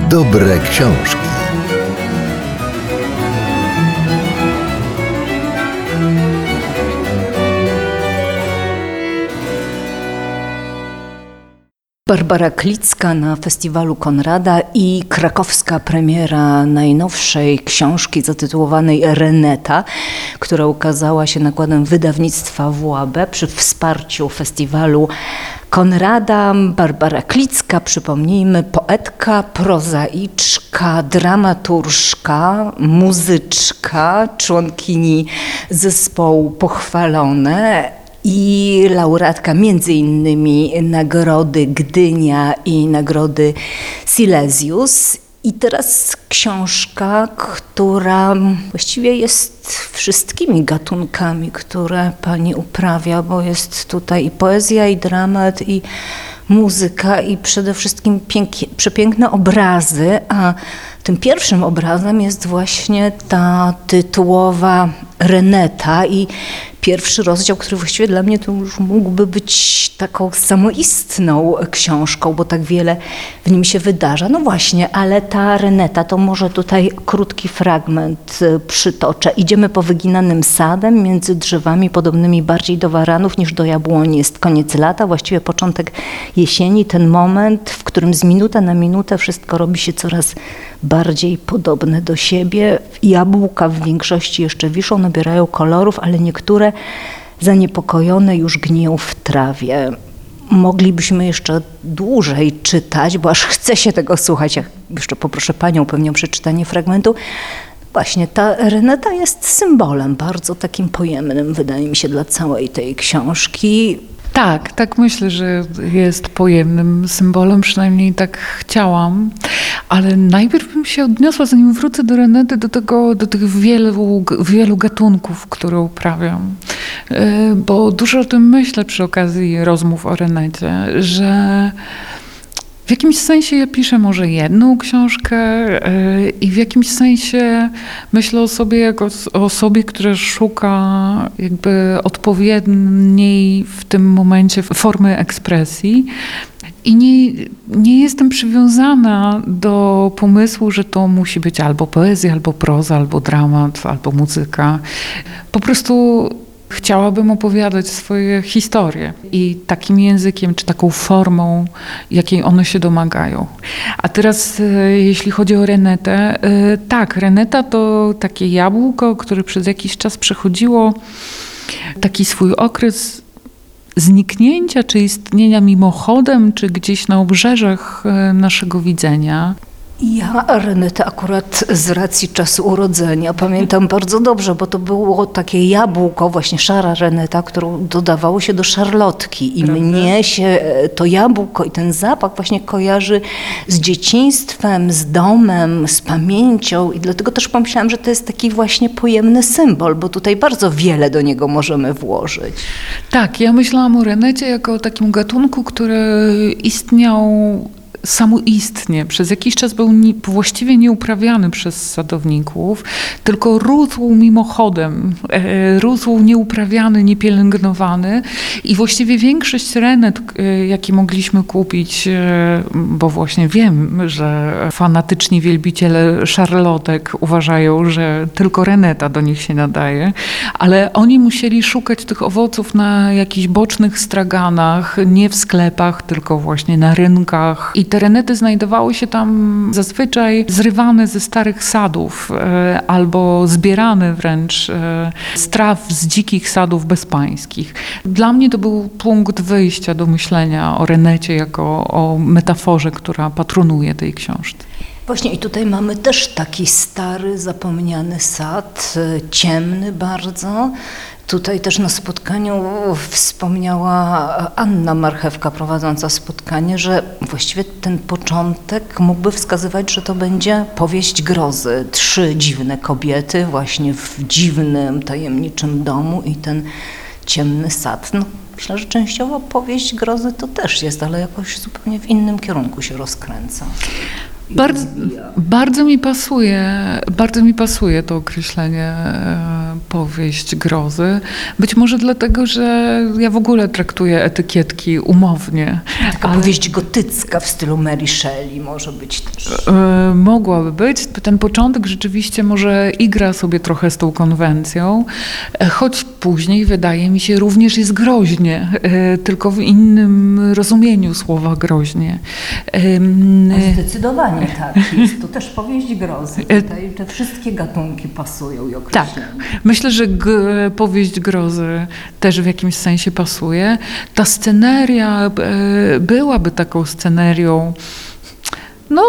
Dobre książki. Barbara Klicka na festiwalu Konrada i krakowska premiera najnowszej książki zatytułowanej Reneta, która ukazała się nakładem wydawnictwa WAB przy wsparciu festiwalu Konrada. Barbara Klicka, przypomnijmy, poetka, prozaiczka, dramaturżka, muzyczka, członkini zespołu Pochwalone i laureatka między innymi Nagrody Gdynia i Nagrody Silesius. I teraz książka, która właściwie jest wszystkimi gatunkami, które pani uprawia, bo jest tutaj i poezja, i dramat, i muzyka, i przede wszystkim przepiękne obrazy, a tym pierwszym obrazem jest właśnie ta tytułowa Reneta i pierwszy rozdział, który właściwie dla mnie to już mógłby być taką samoistną książką, bo tak wiele w nim się wydarza. No właśnie, ale ta Reneta, to może tutaj krótki fragment przytoczę. Idziemy powyginanym sadem między drzewami podobnymi bardziej do waranów niż do jabłoni. Jest koniec lata, właściwie początek jesieni, ten moment, w którym z minuty na minutę wszystko robi się coraz bardziej podobne do siebie. Jabłka w większości jeszcze wiszą, nabierają kolorów, ale niektóre zaniepokojone już gniją w trawie. Moglibyśmy jeszcze dłużej czytać, bo aż chce się tego słuchać. Ja jeszcze poproszę panią pewnie o przeczytanie fragmentu. Właśnie ta Reneta jest symbolem bardzo takim pojemnym, wydaje mi się, dla całej tej książki. Tak myślę, że jest pojemnym symbolem, przynajmniej tak chciałam, ale najpierw bym się odniosła, zanim wrócę do Renety, do tych wielu gatunków, które uprawiam, bo dużo o tym myślę przy okazji rozmów o Renecie, że w jakimś sensie ja piszę może jedną książkę i w jakimś sensie myślę o sobie jako o osobie, która szuka jakby odpowiedniej w tym momencie formy ekspresji. I nie jestem przywiązana do pomysłu, że to musi być albo poezja, albo proza, albo dramat, albo muzyka. Po prostu chciałabym opowiadać swoje historie i takim językiem, czy taką formą, jakiej one się domagają. A teraz, jeśli chodzi o Renetę, tak, Reneta to takie jabłko, które przez jakiś czas przechodziło taki swój okres zniknięcia, czy istnienia mimochodem, czy gdzieś na obrzeżach naszego widzenia. Ja Renetę akurat z racji czasu urodzenia pamiętam bardzo dobrze, bo to było takie jabłko, właśnie szara Reneta, którą dodawało się do szarlotki i mnie się to jabłko i ten zapach właśnie kojarzy z dzieciństwem, z domem, z pamięcią i dlatego też pomyślałam, że to jest taki właśnie pojemny symbol, bo tutaj bardzo wiele do niego możemy włożyć. Tak, ja myślałam o Renecie jako o takim gatunku, który istniał samoistnie. Przez jakiś czas był właściwie nieuprawiany przez sadowników, tylko rósł mimochodem, rósł nieuprawiany, niepielęgnowany i właściwie większość renet, jakie mogliśmy kupić, bo właśnie wiem, że fanatyczni wielbiciele szarlotek uważają, że tylko Reneta do nich się nadaje, ale oni musieli szukać tych owoców na jakichś bocznych straganach, nie w sklepach, tylko właśnie na rynkach. I te renety znajdowały się tam zazwyczaj zrywane ze starych sadów albo zbierane wręcz z traw z dzikich sadów bezpańskich. Dla mnie to był punkt wyjścia do myślenia o Renecie jako o metaforze, która patronuje tej książce. Właśnie i tutaj mamy też taki stary, zapomniany sad, ciemny bardzo. Tutaj też na spotkaniu wspomniała Anna Marchewka prowadząca spotkanie, że właściwie ten początek mógłby wskazywać, że to będzie powieść grozy. 3 dziwne kobiety właśnie w dziwnym, tajemniczym domu i ten ciemny sad. No, myślę, że częściowo powieść grozy to też jest, ale jakoś zupełnie w innym kierunku się rozkręca. Bardzo mi pasuje to określenie powieść grozy. Być może dlatego, że ja w ogóle traktuję etykietki umownie. Taka powieść gotycka w stylu Mary Shelley może być też. Mogłaby być. Ten początek rzeczywiście może igra sobie trochę z tą konwencją, choć później wydaje mi się również jest groźnie, tylko w innym rozumieniu słowa groźnie. Zdecydowanie tak. Jest to też powieść grozy. Tutaj te wszystkie gatunki pasują i określenia. Tak. Myślę, że powieść grozy też w jakimś sensie pasuje. Ta sceneria byłaby taką scenerią, no,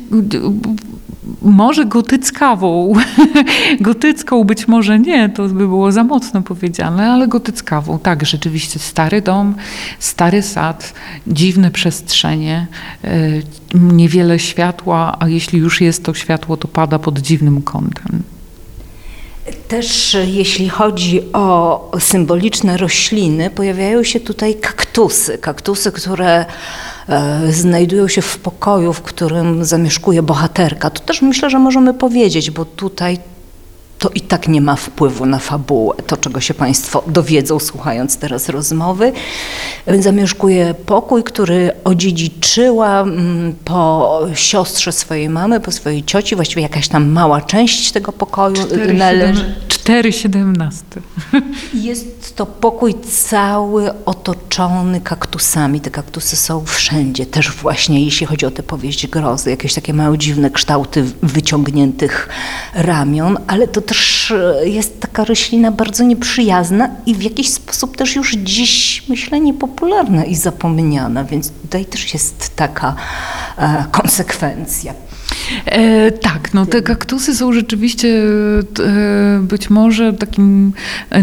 może gotyckawą. Gotycką być może nie, to by było za mocno powiedziane, ale gotyckawą. Tak, rzeczywiście stary dom, stary sad, dziwne przestrzenie, niewiele światła, a jeśli już jest to światło, to pada pod dziwnym kątem. Też jeśli chodzi o symboliczne rośliny, pojawiają się tutaj kaktusy. Kaktusy, które znajdują się w pokoju, w którym zamieszkuje bohaterka. To też myślę, że możemy powiedzieć, bo tutaj to i tak nie ma wpływu na fabułę, to czego się Państwo dowiedzą słuchając teraz rozmowy. Zamieszkuje pokój, który odziedziczyła po siostrze swojej mamy, po swojej cioci, właściwie jakaś tam mała część tego pokoju należy. 4,17. Jest to pokój cały otoczony kaktusami. Te kaktusy są wszędzie, też właśnie jeśli chodzi o tę powieść grozy, jakieś takie małe dziwne kształty wyciągniętych ramion, ale to też jest taka roślina bardzo nieprzyjazna i w jakiś sposób też już dziś, myślę, niepopularna i zapomniana, więc tutaj też jest taka konsekwencja. Tak, no te kaktusy są rzeczywiście być może takim,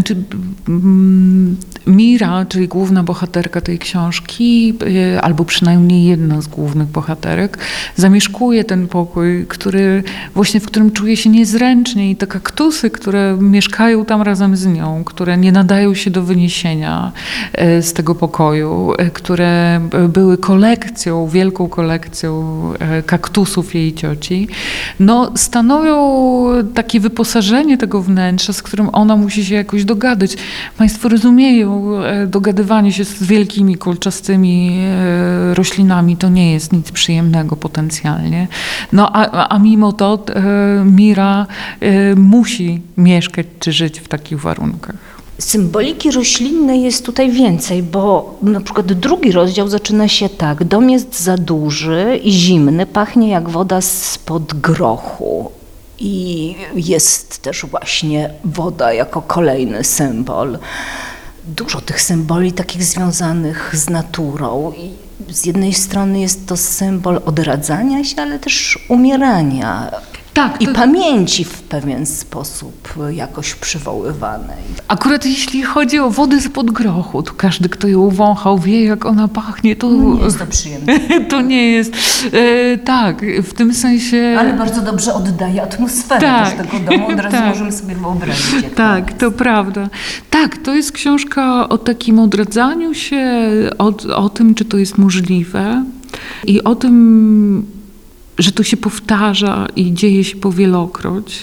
Mira, czyli główna bohaterka tej książki, albo przynajmniej jedna z głównych bohaterek, zamieszkuje ten pokój, w którym czuje się niezręcznie i te kaktusy, które mieszkają tam razem z nią, które nie nadają się do wyniesienia z tego pokoju, które były wielką kolekcją kaktusów jej cioci, no stanowią takie wyposażenie tego wnętrza, z którym ona musi się jakoś dogadać. Państwo rozumieją, dogadywanie się z wielkimi, kolczastymi roślinami to nie jest nic przyjemnego potencjalnie. No a mimo to Mira musi mieszkać czy żyć w takich warunkach. Symboliki roślinnej jest tutaj więcej, bo na przykład drugi rozdział zaczyna się tak. Dom jest za duży i zimny, pachnie jak woda spod grochu. I jest też właśnie woda jako kolejny symbol. Dużo tych symboli takich związanych z naturą. I z jednej strony jest to symbol odradzania się, ale też umierania. Tak, I pamięci w pewien sposób jakoś przywoływanej. Akurat jeśli chodzi o wodę spod grochu, to każdy, kto ją wąchał, wie, jak ona pachnie. To nie jest to przyjemne. To nie jest. Tak, w tym sensie. Ale bardzo dobrze oddaje atmosferę też tego domu. Od razu możemy sobie wyobrazić. Jak tak, to prawda. Tak, to jest książka o takim odradzaniu się, o tym, czy to jest możliwe i o tym, że to się powtarza i dzieje się powielokroć.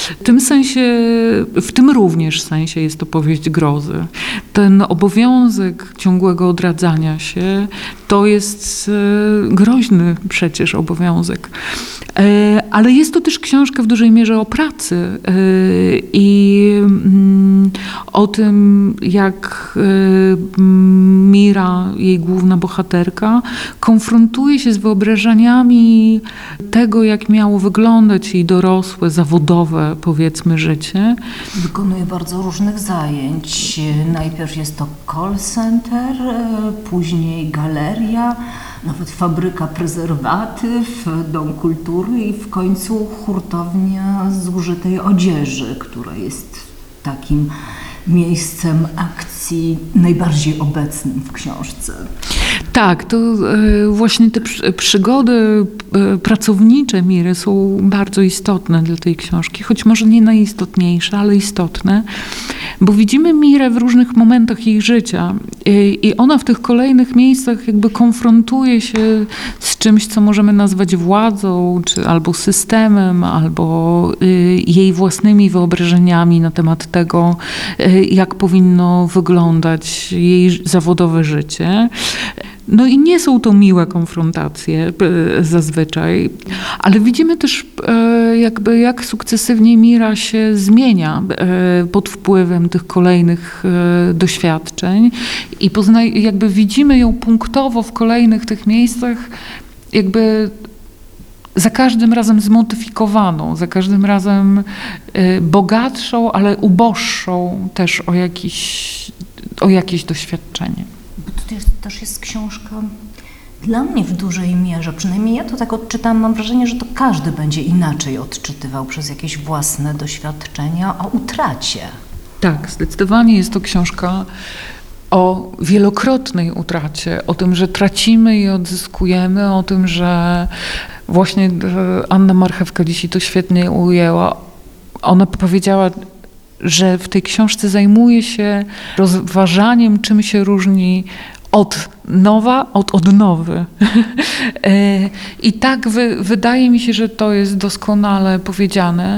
W tym również sensie jest to powieść grozy. Ten obowiązek ciągłego odradzania się to jest groźny przecież obowiązek. Ale jest to też książka w dużej mierze o pracy i o tym, jak Mira, jej główna bohaterka, konfrontuje się z wyobrażeniami tego, jak miało wyglądać jej dorosłe, zawodowe, powiedzmy, życie. Wykonuje bardzo różnych zajęć. Najpierw jest to call center, później galeria, nawet fabryka prezerwatyw, dom kultury i w końcu hurtownia zużytej odzieży, która jest takim miejscem akcji najbardziej obecnym w książce. Tak, to właśnie te przygody pracownicze Miry są bardzo istotne dla tej książki, choć może nie najistotniejsze, ale istotne. Bo widzimy Mirę w różnych momentach jej życia i ona w tych kolejnych miejscach jakby konfrontuje się z czymś, co możemy nazwać władzą, czy albo systemem, albo jej własnymi wyobrażeniami na temat tego, jak powinno wyglądać jej zawodowe życie. No i nie są to miłe konfrontacje zazwyczaj, ale widzimy też jakby jak sukcesywnie Mira się zmienia pod wpływem tych kolejnych doświadczeń i jakby widzimy ją punktowo w kolejnych tych miejscach jakby za każdym razem zmodyfikowaną, za każdym razem bogatszą, ale uboższą też o jakieś doświadczenie. Bo to też jest książka dla mnie w dużej mierze, przynajmniej ja to tak odczytam, mam wrażenie, że to każdy będzie inaczej odczytywał przez jakieś własne doświadczenia o utracie. Tak, zdecydowanie jest to książka o wielokrotnej utracie, o tym, że tracimy i odzyskujemy, o tym, że właśnie Anna Marchewka dzisiaj to świetnie ujęła. Ona powiedziała, że w tej książce zajmuje się rozważaniem, czym się różni od nowa od odnowy. I tak wydaje mi się, że to jest doskonale powiedziane,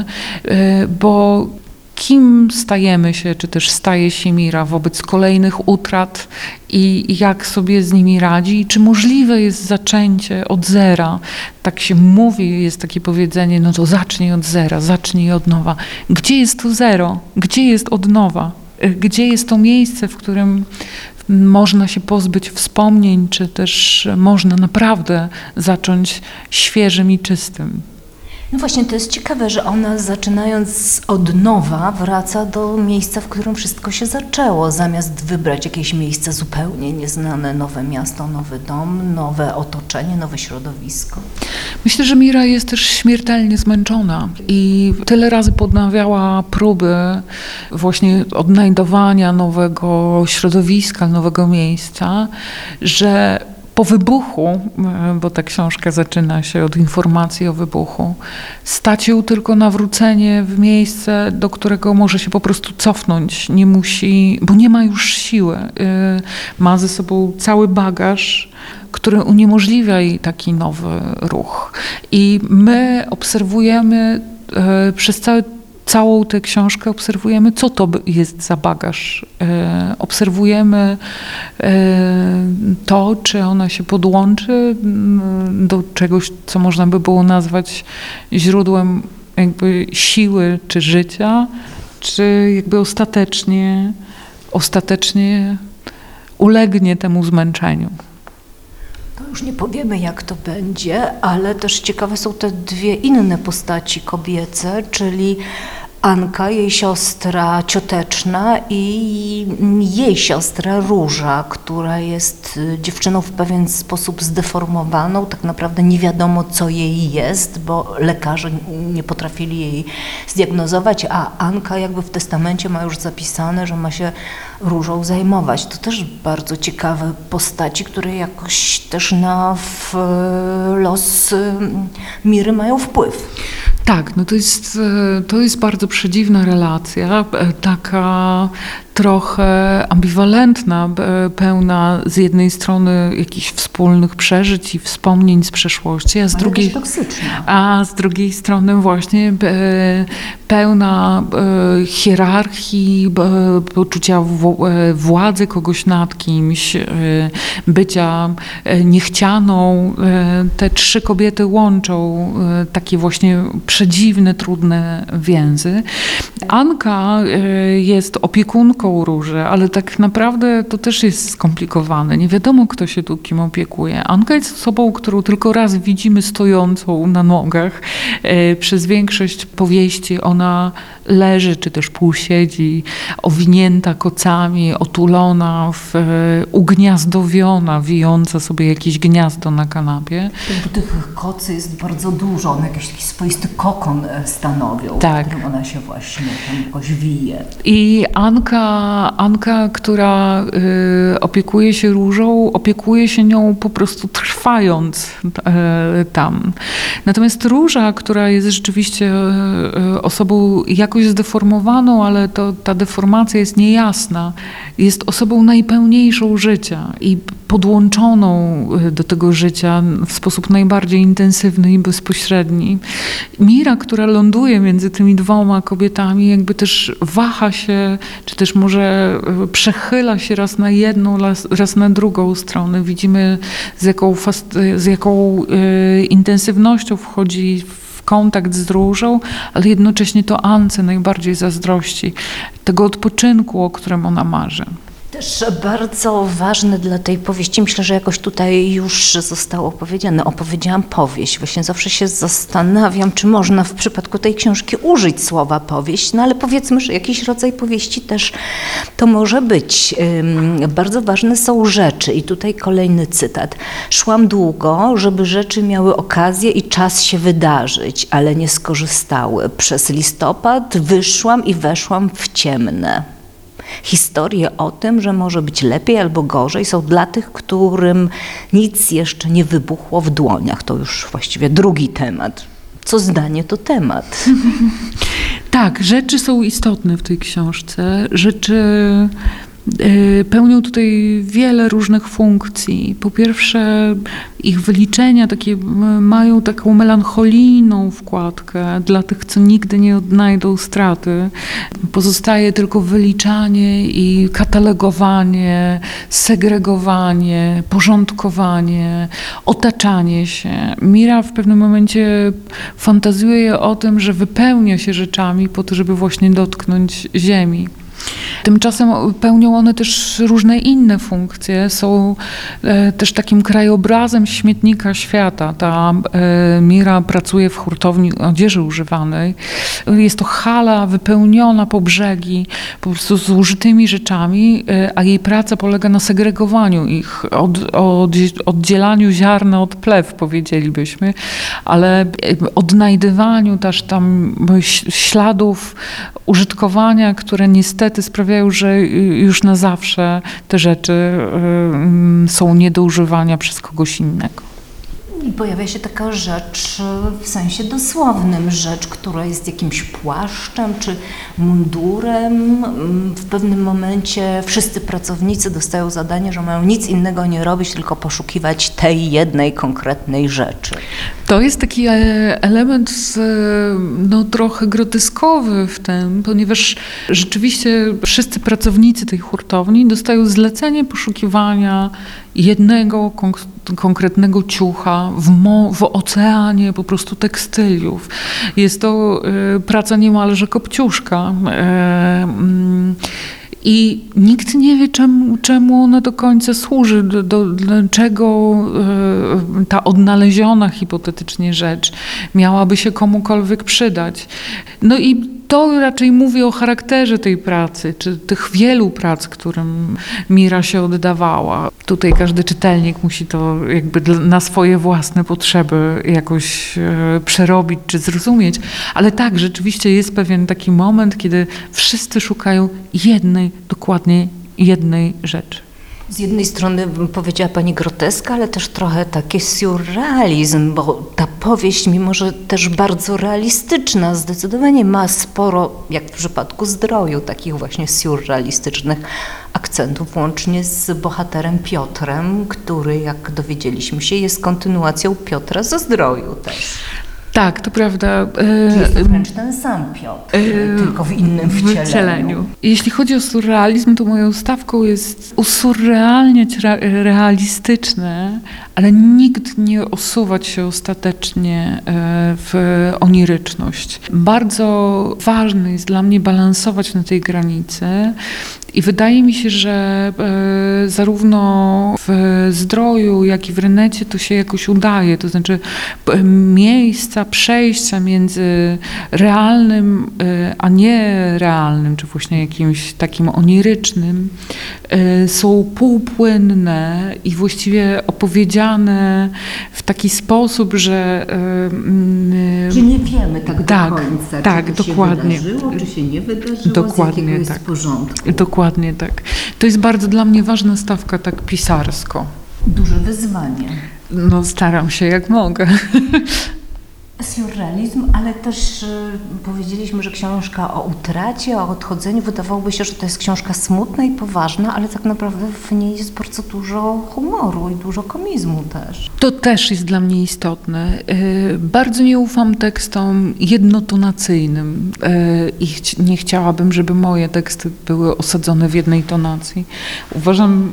bo kim stajemy się, czy też staje się Mira wobec kolejnych utrat i jak sobie z nimi radzi, i czy możliwe jest zaczęcie od zera. Tak się mówi, jest takie powiedzenie, no to zacznij od zera, zacznij od nowa. Gdzie jest to zero? Gdzie jest od nowa? Gdzie jest to miejsce, w którym można się pozbyć wspomnień, czy też można naprawdę zacząć świeżym i czystym? No właśnie, to jest ciekawe, że ona zaczynając od nowa wraca do miejsca, w którym wszystko się zaczęło, zamiast wybrać jakieś miejsce zupełnie nieznane, nowe miasto, nowy dom, nowe otoczenie, nowe środowisko. Myślę, że Mira jest też śmiertelnie zmęczona i tyle razy podnawiała próby właśnie odnajdowania nowego środowiska, nowego miejsca, że po wybuchu, bo ta książka zaczyna się od informacji o wybuchu, stać ją tylko nawrócenie w miejsce, do którego może się po prostu cofnąć. Nie musi, bo nie ma już siły. Ma ze sobą cały bagaż, który uniemożliwia jej taki nowy ruch. I my obserwujemy przez całą tę książkę, obserwujemy, co to jest za bagaż. Obserwujemy to, czy ona się podłączy do czegoś, co można by było nazwać źródłem jakby siły czy życia, czy jakby ostatecznie ulegnie temu zmęczeniu. To już nie powiemy, jak to będzie, ale też ciekawe są te dwie inne postaci kobiece, czyli Anka, jej siostra cioteczna i jej siostra Róża, która jest dziewczyną w pewien sposób zdeformowaną. Tak naprawdę nie wiadomo, co jej jest, bo lekarze nie potrafili jej zdiagnozować, a Anka jakby w testamencie ma już zapisane, że ma się Różą zajmować. To też bardzo ciekawe postaci, które jakoś też na los Miry mają wpływ. Tak, no to jest bardzo przedziwna relacja, taka trochę ambiwalentna, pełna z jednej strony jakichś wspólnych przeżyć i wspomnień z przeszłości, a z drugiej strony właśnie pełna hierarchii, poczucia władzy kogoś nad kimś, bycia niechcianą. Te trzy kobiety łączą takie właśnie przedziwne, trudne więzy. Anka jest opiekunką Róży, ale tak naprawdę to też jest skomplikowane. Nie wiadomo, kto się tu kim opiekuje. Anka jest osobą, którą tylko raz widzimy stojącą na nogach. Przez większość powieści ona leży, czy też półsiedzi, owinięta kocami, otulona, ugniazdowiona, wijąca sobie jakieś gniazdo na kanapie. Tych kocy jest bardzo dużo, on jakiś taki swoisty kokon stanowią, Tak. w którym ona się właśnie tam jakoś wije. I Anka, która opiekuje się Różą, opiekuje się nią po prostu trwając tam. Natomiast Róża, która jest rzeczywiście osobą jakoś zdeformowaną, ale ta deformacja jest niejasna, jest osobą najpełniejszą życia i podłączoną do tego życia w sposób najbardziej intensywny i bezpośredni. Mira, która ląduje między tymi dwoma kobietami, jakby też waha się, czy też może przechyla się raz na jedną, raz na drugą stronę. Widzimy, z jaką intensywnością wchodzi w kontakt z Różą, ale jednocześnie to Ance najbardziej zazdrości tego odpoczynku, o którym ona marzy. Też bardzo ważne dla tej powieści, myślę, że jakoś tutaj już zostało powiedziane, opowiedziałam powieść. Właśnie zawsze się zastanawiam, czy można w przypadku tej książki użyć słowa powieść, no ale powiedzmy, że jakiś rodzaj powieści też to może być. Bardzo ważne są rzeczy i tutaj kolejny cytat. Szłam długo, żeby rzeczy miały okazję i czas się wydarzyć, ale nie skorzystały. Przez listopad wyszłam i weszłam w ciemne. Historie o tym, że może być lepiej albo gorzej, są dla tych, którym nic jeszcze nie wybuchło w dłoniach. To już właściwie drugi temat. Co zdanie, to temat. Tak, rzeczy są istotne w tej książce. Rzeczy pełnią tutaj wiele różnych funkcji. Po pierwsze, ich wyliczenia takie mają taką melancholijną wkładkę dla tych, co nigdy nie odnajdą straty. Pozostaje tylko wyliczanie i katalogowanie, segregowanie, porządkowanie, otaczanie się. Mira w pewnym momencie fantazjuje o tym, że wypełnia się rzeczami po to, żeby właśnie dotknąć ziemi. Tymczasem pełnią one też różne inne funkcje. Są też takim krajobrazem śmietnika świata. Ta Mira pracuje w hurtowni odzieży używanej. Jest to hala wypełniona po brzegi po prostu zużytymi rzeczami, a jej praca polega na segregowaniu ich, oddzielaniu ziarna od plew, powiedzielibyśmy, ale odnajdywaniu też tam śladów użytkowania, które niestety sprawiają, że już na zawsze te rzeczy są nie do używania przez kogoś innego. I pojawia się taka rzecz w sensie dosłownym, rzecz, która jest jakimś płaszczem czy mundurem. W pewnym momencie wszyscy pracownicy dostają zadanie, że mają nic innego nie robić, tylko poszukiwać tej jednej konkretnej rzeczy. To jest taki element trochę groteskowy w tym, ponieważ rzeczywiście wszyscy pracownicy tej hurtowni dostają zlecenie poszukiwania jednego konkretnego ciucha w oceanie po prostu tekstyliów. Jest to praca niemalże kopciuszka. I nikt nie wie, czemu ona do końca służy, dlaczego ta odnaleziona hipotetycznie rzecz miałaby się komukolwiek przydać. No i to raczej mówi o charakterze tej pracy, czy tych wielu prac, którym Mira się oddawała. Tutaj każdy czytelnik musi to jakby na swoje własne potrzeby jakoś przerobić czy zrozumieć. Ale tak, rzeczywiście jest pewien taki moment, kiedy wszyscy szukają dokładnie jednej rzeczy. Z jednej strony powiedziała pani groteska, ale też trochę taki surrealizm, bo ta powieść, mimo że też bardzo realistyczna, zdecydowanie ma sporo, jak w przypadku Zdroju, takich właśnie surrealistycznych akcentów, łącznie z bohaterem Piotrem, który, jak dowiedzieliśmy się, jest kontynuacją Piotra ze Zdroju też. Tak, to prawda. Jest to wręcz ten sam Piotr, tylko w innym wcieleniu. Jeśli chodzi o surrealizm, to moją stawką jest usurrealniać realistyczne, ale nikt nie osuwać się ostatecznie w oniryczność. Bardzo ważne jest dla mnie balansować na tej granicy I wydaje mi się, że zarówno w Zdroju, jak i w Renecie to się jakoś udaje. To znaczy miejsca, przejścia między realnym a nierealnym, czy właśnie jakimś takim onirycznym, są półpłynne i właściwie opowiedziane w taki sposób, że Że nie wiemy tak do końca, tak, czy to dokładnie. się wydarzyło, czy się nie wydarzyło, Dokładnie z jakiego jest tak. porządku. Dokładnie tak. To jest bardzo dla mnie ważna stawka tak pisarsko. Duże wyzwanie. No staram się jak mogę. Surrealizm, ale też powiedzieliśmy, że książka o utracie, o odchodzeniu. Wydawałoby się, że to jest książka smutna i poważna, ale tak naprawdę w niej jest bardzo dużo humoru i dużo komizmu też. To też jest dla mnie istotne. Bardzo nie ufam tekstom jednotonacyjnym i nie chciałabym, żeby moje teksty były osadzone w jednej tonacji. Uważam,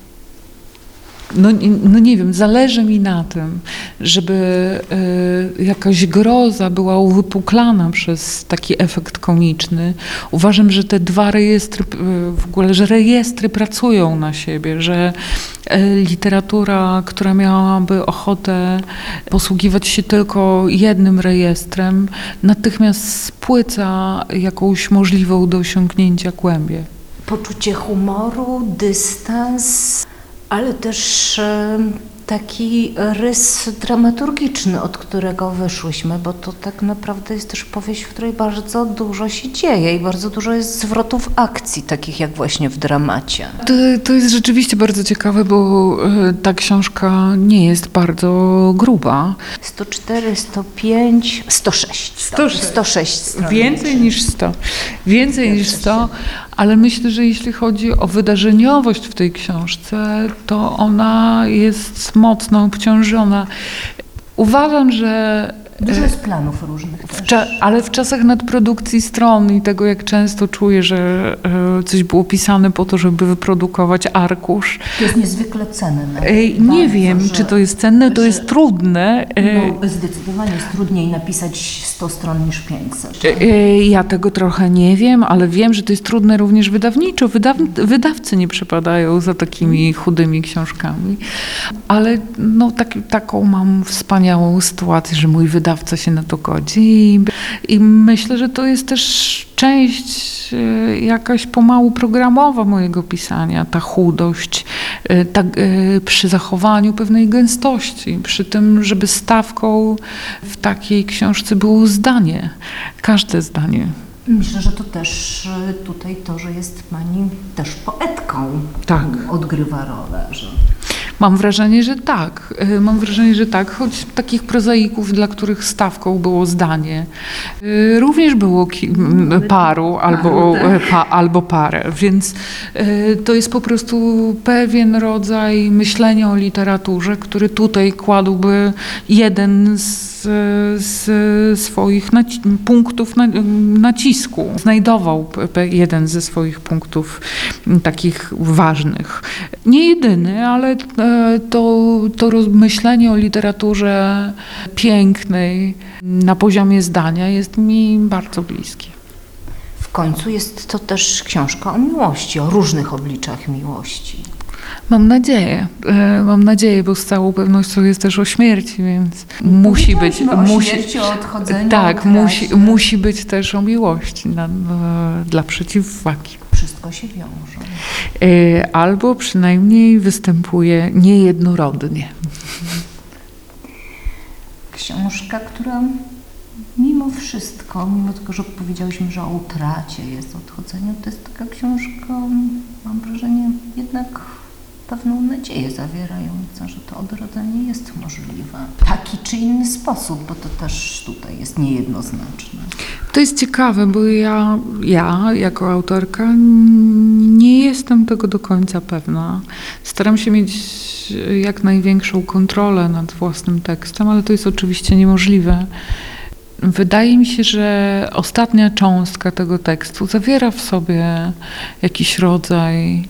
no nie wiem, zależy mi na tym, żeby jakaś groza była uwypuklana przez taki efekt komiczny. Uważam, że te dwa rejestry, w ogóle, że rejestry pracują na siebie, że literatura, która miałaby ochotę posługiwać się tylko jednym rejestrem, natychmiast spłyca jakąś możliwą do osiągnięcia głębię. Poczucie humoru, dystans, ale też taki rys dramaturgiczny, od którego wyszłyśmy, bo to tak naprawdę jest też powieść, w której bardzo dużo się dzieje i bardzo dużo jest zwrotów akcji, takich jak właśnie w dramacie. To jest rzeczywiście bardzo ciekawe, bo ta książka nie jest bardzo gruba. 104, 105, 106. 106 stron. Więcej niż 100. Więcej niż 100, ale myślę, że jeśli chodzi o wydarzeniowość w tej książce, to ona jest mocno obciążona. Uważam, że Dużo jest planów różnych też. Ale w czasach nadprodukcji stron i tego, jak często czuję, że coś było pisane po to, żeby wyprodukować arkusz. To jest niezwykle cenne. Nie wiem, czy to jest cenne, to jest trudne. No, zdecydowanie jest trudniej napisać 100 stron niż 500. Ja tego trochę nie wiem, ale wiem, że to jest trudne również wydawniczo. Wydawcy nie przepadają za takimi chudymi książkami. Ale no, taką mam wspaniałą sytuację, że mój wydawca się na to godzi i myślę, że to jest też część jakaś pomału programowa mojego pisania, ta chudość, przy zachowaniu pewnej gęstości, przy tym, żeby stawką w takiej książce było zdanie, każde zdanie. Myślę, że to też tutaj to, że jest pani też poetką, Tak. Odgrywa rolę. Że... Mam wrażenie, że tak, choć takich prozaików, dla których stawką było zdanie, również było paru albo parę, więc to jest po prostu pewien rodzaj myślenia o literaturze, który tutaj kładłby jeden z swoich punktów nacisku. Znajdował jeden ze swoich punktów takich ważnych. Nie jedyny, ale to myślenie o literaturze pięknej na poziomie zdania jest mi bardzo bliskie. W końcu jest to też książka o miłości, o różnych obliczach miłości. Mam nadzieję, bo z całą pewnością jest też o śmierci, więc musi być. O śmierci, o odchodzeniu. Tak, musi być też o miłości dla przeciwwagi. Wszystko się wiąże. Albo przynajmniej występuje niejednorodnie. Książka, która mimo wszystko, mimo tego, że powiedziałyśmy, że o utracie jest, o odchodzeniu, to jest taka książka, mam wrażenie, jednak pewną nadzieję zawierająca, że to odrodzenie jest możliwe. Taki czy inny sposób, bo to też tutaj jest niejednoznaczne. To jest ciekawe, bo ja jako autorka nie jestem tego do końca pewna. Staram się mieć jak największą kontrolę nad własnym tekstem, ale to jest oczywiście niemożliwe. Wydaje mi się, że ostatnia cząstka tego tekstu zawiera w sobie jakiś rodzaj,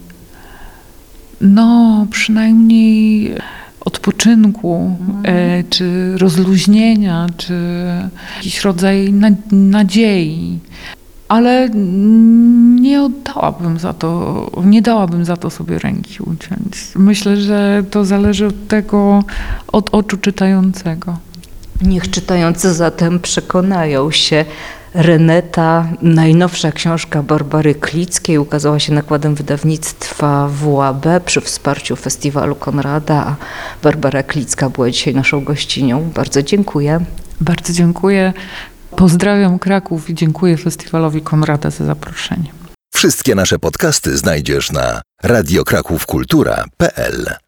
przynajmniej odpoczynku, czy rozluźnienia, czy jakiś rodzaj nadziei. Ale nie dałabym za to sobie ręki uciąć. Myślę, że to zależy od tego, od oczu czytającego. Niech czytający zatem przekonają się. Reneta, najnowsza książka Barbary Klickiej, ukazała się nakładem wydawnictwa WAB przy wsparciu Festiwalu Konrada, a Barbara Klicka była dzisiaj naszą gościnią. Bardzo dziękuję. Bardzo dziękuję. Pozdrawiam Kraków i dziękuję Festiwalowi Konrada za zaproszenie. Wszystkie nasze podcasty znajdziesz na radiokrakówkultura.pl.